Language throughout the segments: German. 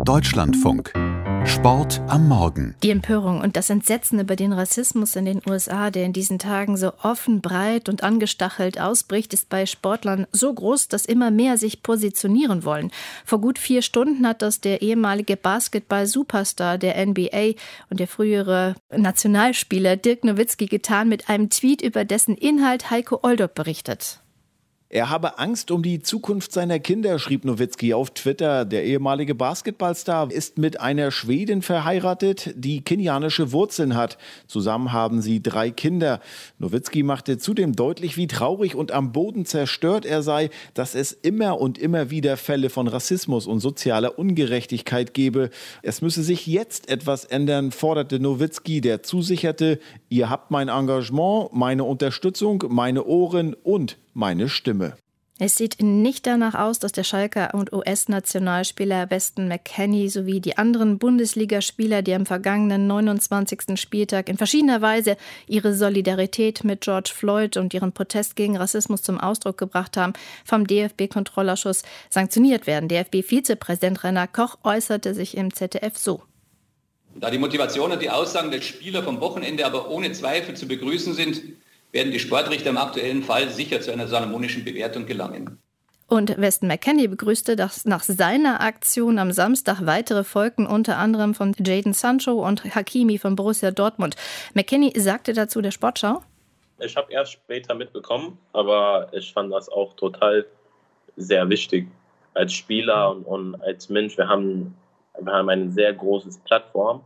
Deutschlandfunk. Sport am Morgen. Die Empörung und das Entsetzen über den Rassismus in den USA, der in diesen Tagen so offen, breit und angestachelt ausbricht, ist bei Sportlern so groß, dass immer mehr sich positionieren wollen. Vor gut 4 Stunden hat das der ehemalige Basketball-Superstar der NBA und der frühere Nationalspieler Dirk Nowitzki getan mit einem Tweet, über dessen Inhalt Heiko Oldup berichtet. Er habe Angst um die Zukunft seiner Kinder, schrieb Nowitzki auf Twitter. Der ehemalige Basketballstar ist mit einer Schwedin verheiratet, die kenianische Wurzeln hat. Zusammen haben sie 3 Kinder. Nowitzki machte zudem deutlich, wie traurig und am Boden zerstört er sei, dass es immer und immer wieder Fälle von Rassismus und sozialer Ungerechtigkeit gebe. Es müsse sich jetzt etwas ändern, forderte Nowitzki, der zusicherte: Ihr habt mein Engagement, meine Unterstützung, meine Ohren und meine Stimme. Es sieht nicht danach aus, dass der Schalker und US-Nationalspieler Weston McKennie sowie die anderen Bundesligaspieler, die am vergangenen 29. Spieltag in verschiedener Weise ihre Solidarität mit George Floyd und ihren Protest gegen Rassismus zum Ausdruck gebracht haben, vom DFB-Kontrollausschuss sanktioniert werden. DFB-Vizepräsident Rainer Koch äußerte sich im ZDF so: Da die Motivation und die Aussagen der Spieler vom Wochenende aber ohne Zweifel zu begrüßen sind, werden die Sportrichter im aktuellen Fall sicher zu einer salomonischen Bewertung gelangen. Und Weston McKennie begrüßte, dass nach seiner Aktion am Samstag weitere folgten, unter anderem von Jadon Sancho und Hakimi von Borussia Dortmund. McKennie sagte dazu der Sportschau: Ich habe erst später mitbekommen, aber ich fand das auch total sehr wichtig. Als Spieler und als Mensch, wir haben eine sehr große Plattform,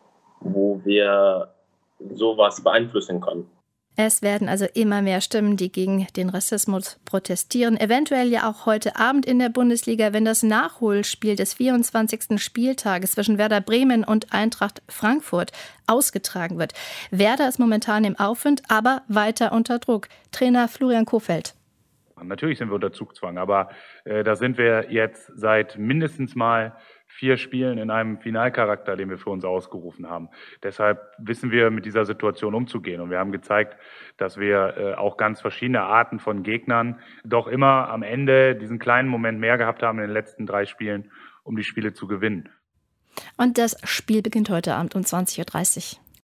wo wir sowas beeinflussen können. Es werden also immer mehr Stimmen, die gegen den Rassismus protestieren. Eventuell ja auch heute Abend in der Bundesliga, wenn das Nachholspiel des 24. Spieltages zwischen Werder Bremen und Eintracht Frankfurt ausgetragen wird. Werder ist momentan im Aufwind, aber weiter unter Druck. Trainer Florian Kohfeldt. Natürlich sind wir unter Zugzwang, aber da sind wir jetzt seit mindestens mal 4 Spielen in einem Finalcharakter, den wir für uns ausgerufen haben. Deshalb wissen wir, mit dieser Situation umzugehen. Und wir haben gezeigt, dass wir auch ganz verschiedene Arten von Gegnern doch immer am Ende diesen kleinen Moment mehr gehabt haben in den letzten 3 Spielen, um die Spiele zu gewinnen. Und das Spiel beginnt heute Abend um 20:30 Uhr.